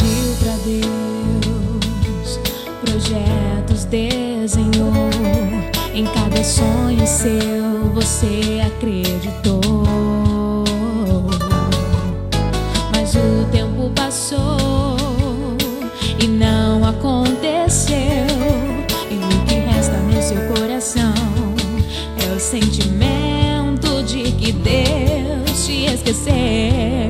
pediu pra Deus, projetos desenhou, em cada sonho seu você acreditou. Mas o tempo passou e não aconteceu, e o que resta no seu coração é o sentimento de que Deus te esqueceu.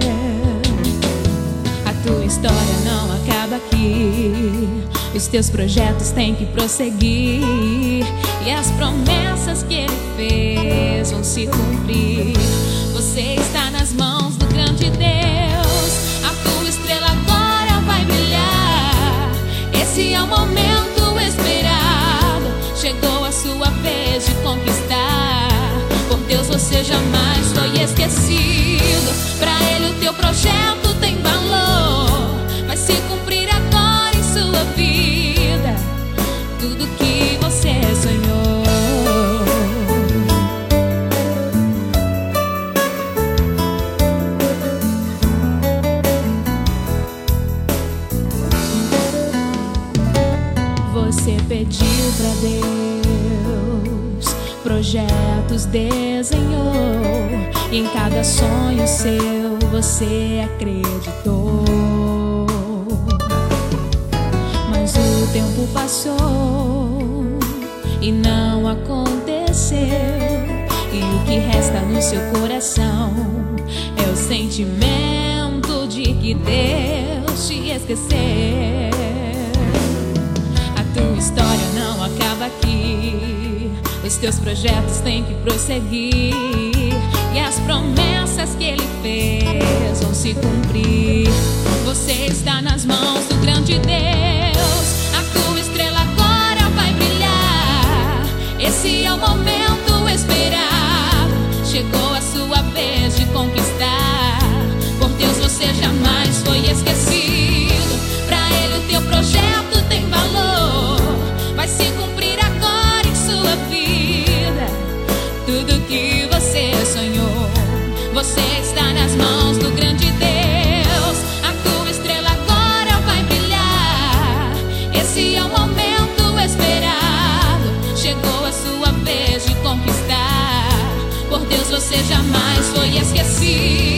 A tua história não acaba aqui, os teus projetos têm que prosseguir, e as promessas que Ele fez vão se cumprir. Você está nas mãos do grande Deus, a tua estrela agora vai brilhar. Esse é o momento esperado, chegou a sua vez de conquistar. Por Deus você jamais foi esquecido, pra Ele o teu projeto tem valor, vai se cumprir agora em sua vida tudo que você sonhou. Você pediu pra Deus, projetos desenhou, e em cada sonho seu você acreditou. Mas o tempo passou e não aconteceu, e o que resta no seu coração é o sentimento de que Deus te esqueceu. A tua história não acaba aqui, os teus projetos têm que prosseguir, e as promessas que Ele fez vão se cumprir. Você está nas mãos do grande Deus, a tua estrela agora vai brilhar. Esse é o momento esperado, chegou a sua vez de conquistar. Por Deus você jamais foi esquecido, pra Ele o teu projeto tem valor, vai se cumprir agora em sua vida tudo que você sonhou. Você está nas mãos do grande Deus, a tua estrela agora vai brilhar. Esse é o momento esperado, chegou a sua vez de conquistar. Por Deus você jamais foi esquecido,